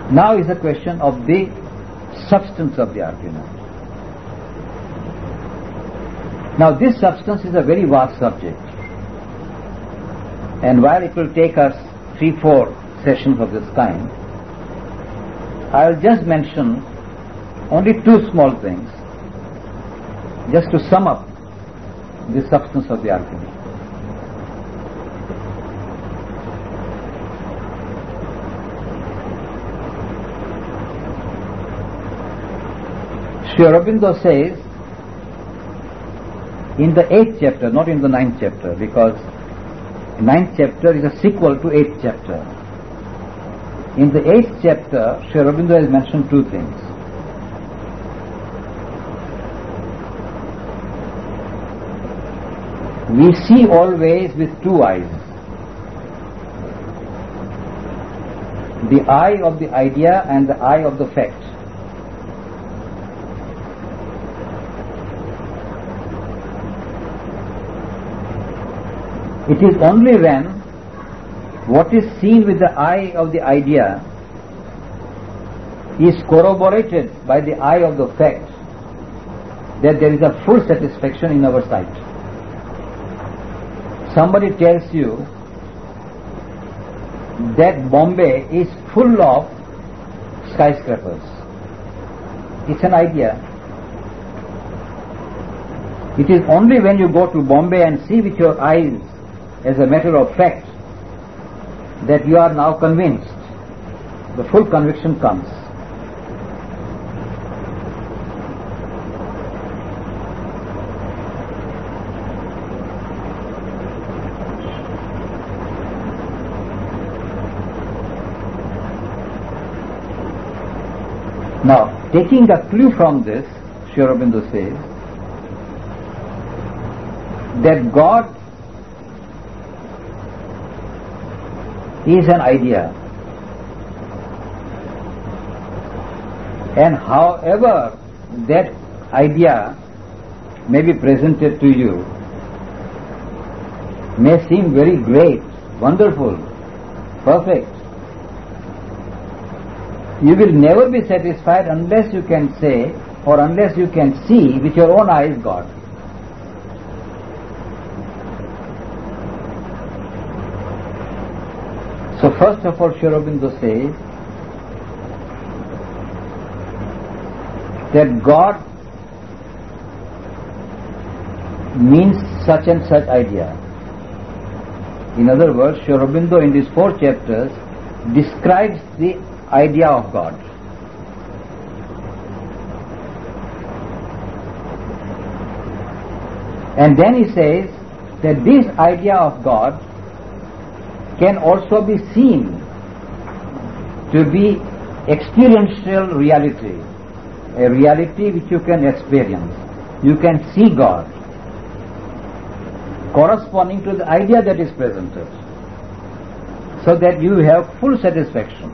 Now is the question of the substance of the argument. Now this substance is a very vast subject, and while it will take us 3-4 sessions of this kind, I will just mention only 2 small things, just to sum up the substance of the argument. Sri Aurobindo says in the 8th chapter, not in the 9th chapter, because 9th chapter is a sequel to 8th chapter. In the 8th chapter, Sri Aurobindo has mentioned 2 things. We see always with 2 eyes. The eye of the idea and the eye of the fact. It is only when what is seen with the eye of the idea is corroborated by the eye of the fact that there is a full satisfaction in our sight. Somebody tells you that Bombay is full of skyscrapers. It's an idea. It is only when you go to Bombay and see with your eyes as a matter of fact that you are now convinced. The full conviction comes. Now, taking a clue from this, Sri Aurobindo says that God is an idea, and however that idea may be presented to you, may seem very great, wonderful, perfect, you will never be satisfied unless you can say or unless you can see with your own eyes God. So first of all, Sri Aurobindo says that God means such and such idea. In other words, Sri Aurobindo in these 4 chapters describes the idea of God. And then he says that this idea of God can also be seen to be experiential reality, a reality which you can experience. You can see God corresponding to the idea that is presented, so that you have full satisfaction.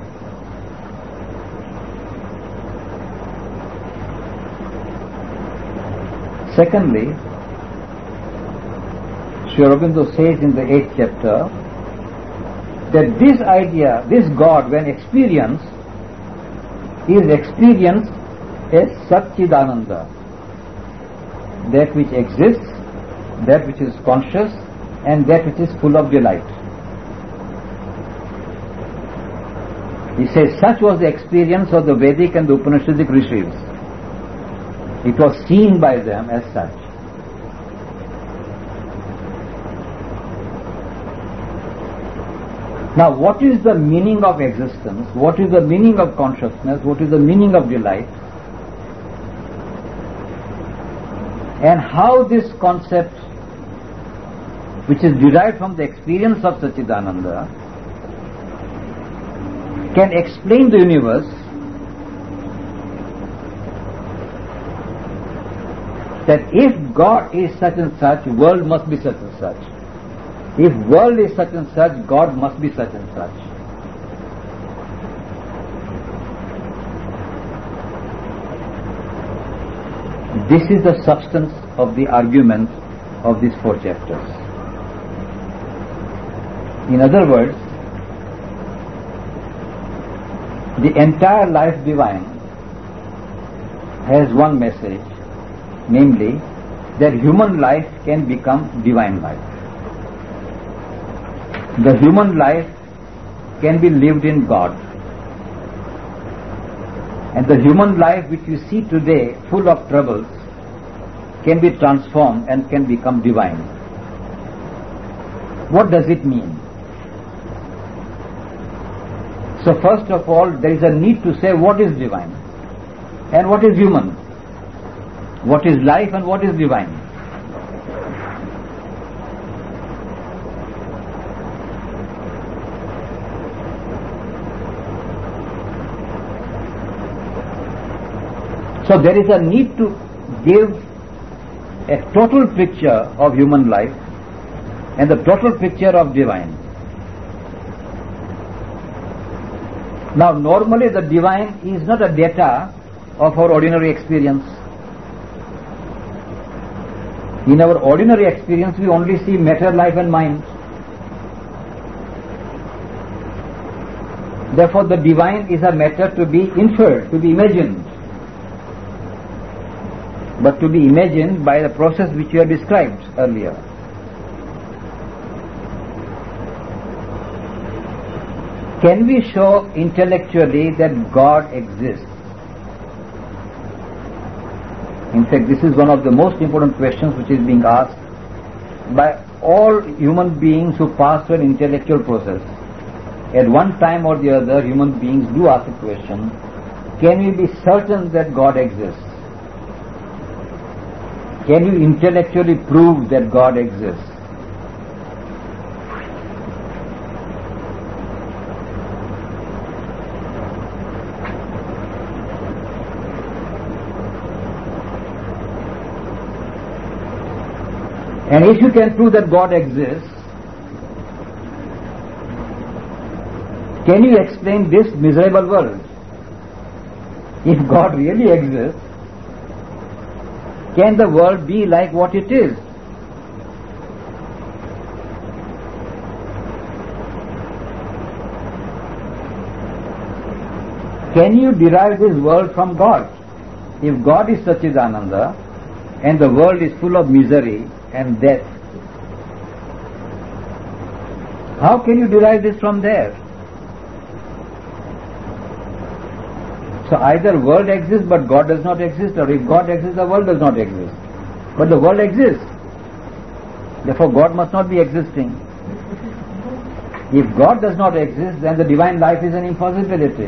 Secondly, Sri Aurobindo says in the 8th chapter that this idea, this God, when experienced, is experienced as Satchidananda, that which exists, that which is conscious, and that which is full of delight. He says such was the experience of the Vedic and the Upanishadic rishis. It was seen by them as such. Now, what is the meaning of existence? What is the meaning of consciousness? What is the meaning of delight? And how this concept, which is derived from the experience of Satchidananda, can explain the universe, that if God is such and such, world must be such and such. If world is such and such, God must be such and such. This is the substance of the argument of these 4 chapters. In other words, The entire life divine has one message, namely that human life can become divine life. The human life can be lived in God. And the human life which we see today, full of troubles, can be transformed and can become divine. What does it mean? So first of all, there is a need to say what is divine and what is human, what is life and what is divine. So there is a need to give a total picture of human life and the total picture of divine. Now normally the divine is not a data of our ordinary experience. In our ordinary experience we only see matter, life and mind. Therefore the divine is a matter to be inferred, to be imagined. But to be imagined by the process which you have described earlier. Can we show intellectually that God exists? In fact, this is one of the most important questions which is being asked by all human beings who pass through an intellectual process. At one time or the other, human beings do ask the question, can we be certain that God exists? Can you intellectually prove that God exists? And if you can prove that God exists, can you explain this miserable world? If God really exists, can the world be like what it is? Can you derive this world from God? If God is Satchidananda and the world is full of misery and death, how can you derive this from there? So either world exists but God does not exist, or if God exists the world does not exist. But the world exists. Therefore God must not be existing. If God does not exist, then the divine life is an impossibility.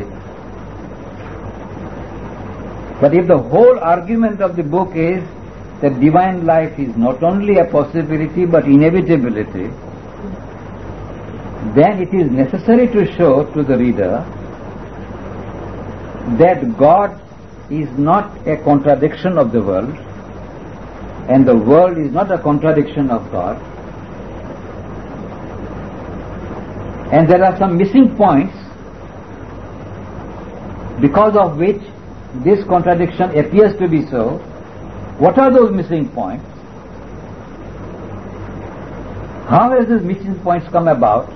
But if the whole argument of the book is that divine life is not only a possibility but inevitability, then it is necessary to show to the reader that God is not a contradiction of the world and the world is not a contradiction of God, and there are some missing points because of which this contradiction appears to be so. What are those missing points? How has these missing points come about?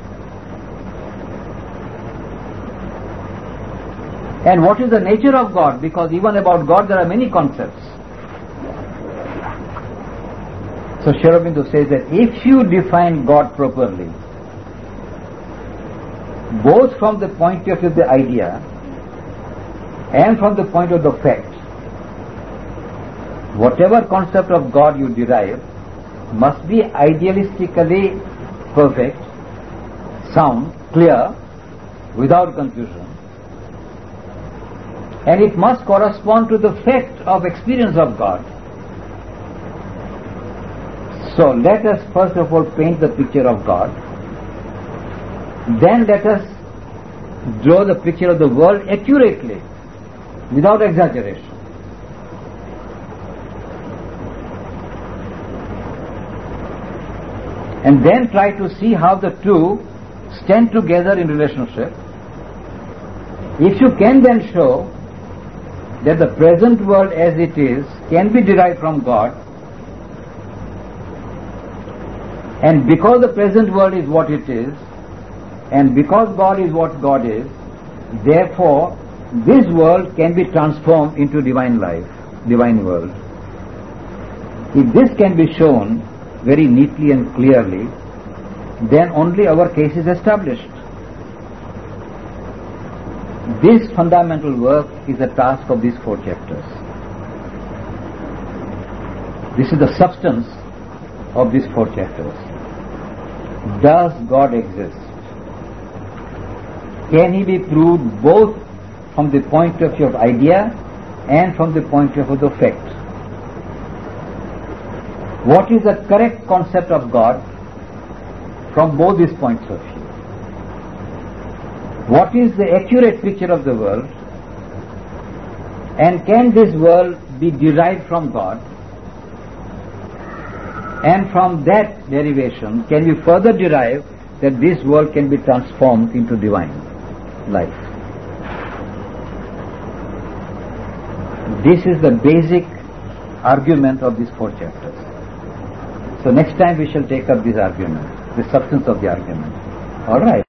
And what is the nature of God? Because even about God there are many concepts. So Sri Aurobindo says that if you define God properly, both from the point of view of the idea and from the point of the fact, whatever concept of God you derive must be idealistically perfect, sound, clear, without confusion. And it must correspond to the fact of experience of God. So let us first of all paint the picture of God. Then let us draw the picture of the world accurately, without exaggeration. And then try to see how the two stand together in relationship. If you can then show that the present world as it is can be derived from God, and because the present world is what it is, and because God is what God is, Therefore, this world can be transformed into divine life, divine world. If this can be shown very neatly and clearly, then only our case is established. This fundamental work is the task of these 4 chapters. This is the substance of these 4 chapters. Does God exist? Can He be proved both from the point of view of idea and from the point of view of the fact? What is the correct concept of God from both these points of view? What is the accurate picture of the world? And can this world be derived from God? And from that derivation, can we further derive that this world can be transformed into divine life? This is the basic argument of these 4 chapters. So next time we shall take up this argument, the substance of the argument. All right.